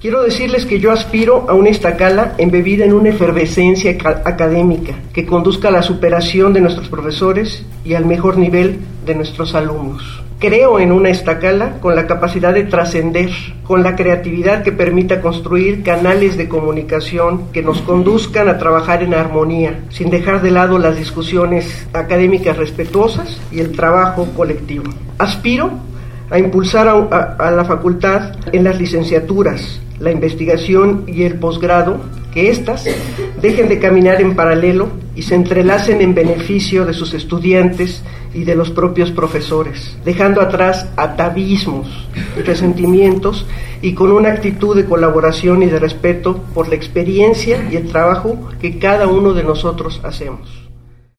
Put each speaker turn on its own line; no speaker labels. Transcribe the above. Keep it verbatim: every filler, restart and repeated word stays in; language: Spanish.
Quiero decirles que yo aspiro a una Iztacala embebida en una efervescencia académica que conduzca a la superación de nuestros profesores y al mejor nivel de nuestros alumnos. Creo en una Iztacala con la capacidad de trascender, con la creatividad que permita construir canales de comunicación que nos conduzcan a trabajar en armonía, sin dejar de lado las discusiones académicas respetuosas y el trabajo colectivo. Aspiro a impulsar a, a, a la facultad en las licenciaturas, la investigación y el posgrado, que éstas dejen de caminar en paralelo y se entrelacen en beneficio de sus estudiantes y de los propios profesores, dejando atrás atavismos y resentimientos y con una actitud de colaboración y de respeto por la experiencia y el trabajo que cada uno de nosotros hacemos.